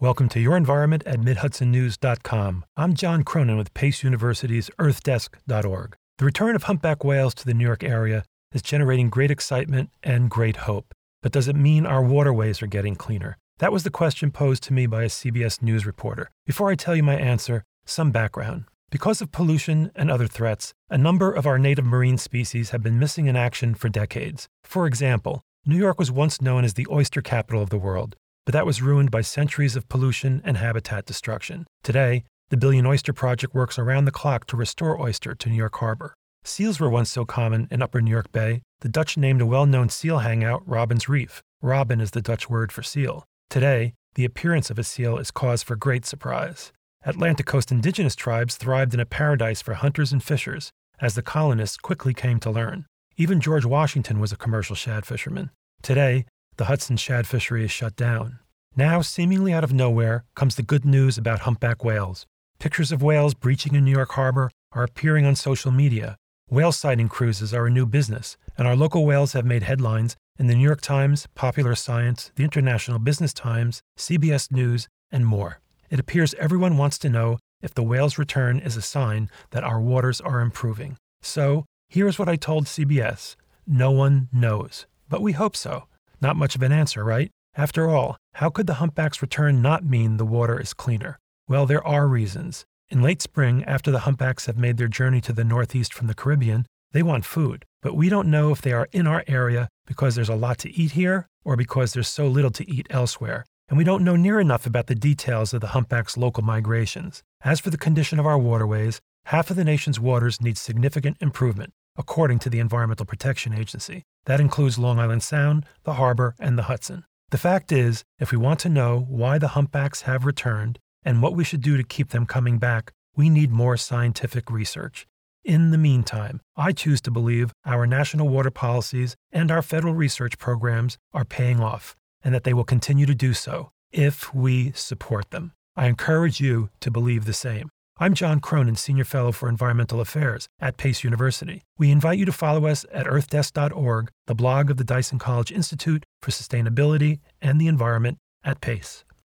Welcome to Your Environment at MidHudsonNews.com. I'm John Cronin with Pace University's EarthDesk.org. The return of humpback whales to the New York area is generating great excitement and great hope. But does it mean our waterways are getting cleaner? That was the question posed to me by a CBS News reporter. Before I tell you my answer, some background. Because of pollution and other threats, a number of our native marine species have been missing in action for decades. For example, New York was once known as the oyster capital of the world, but that was ruined by centuries of pollution and habitat destruction. Today, the Billion Oyster Project works around the clock to restore oyster to New York Harbor. Seals were once so common in Upper New York Bay, the Dutch named a well-known seal hangout Robin's Reef. Robin is the Dutch word for seal. Today, the appearance of a seal is cause for great surprise. Atlantic coast indigenous tribes thrived in a paradise for hunters and fishers, as the colonists quickly came to learn. Even George Washington was a commercial shad fisherman. Today, the Hudson shad fishery is shut down. Now, seemingly out of nowhere, comes the good news about humpback whales. Pictures of whales breaching in New York Harbor are appearing on social media. Whale sighting cruises are a new business, and our local whales have made headlines in the New York Times, Popular Science, the International Business Times, CBS News, and more. It appears everyone wants to know if the whale's return is a sign that our waters are improving. So, here's what I told CBS. No one knows, but we hope so. Not much of an answer, right? After all, how could the humpback's return not mean the water is cleaner? Well, there are reasons. In late spring, after the humpbacks have made their journey to the Northeast from the Caribbean, they want food. But we don't know if they are in our area because there's a lot to eat here or because there's so little to eat elsewhere. And we don't know near enough about the details of the humpback's local migrations. As for the condition of our waterways, half of the nation's waters need significant improvement, according to the Environmental Protection Agency. That includes Long Island Sound, the harbor, and the Hudson. The fact is, if we want to know why the humpbacks have returned and what we should do to keep them coming back, we need more scientific research. In the meantime, I choose to believe our national water policies and our federal research programs are paying off, and that they will continue to do so if we support them. I encourage you to believe the same. I'm John Cronin, Senior Fellow for Environmental Affairs at Pace University. We invite you to follow us at earthdesk.org, the blog of the Dyson College Institute for Sustainability and the Environment at Pace.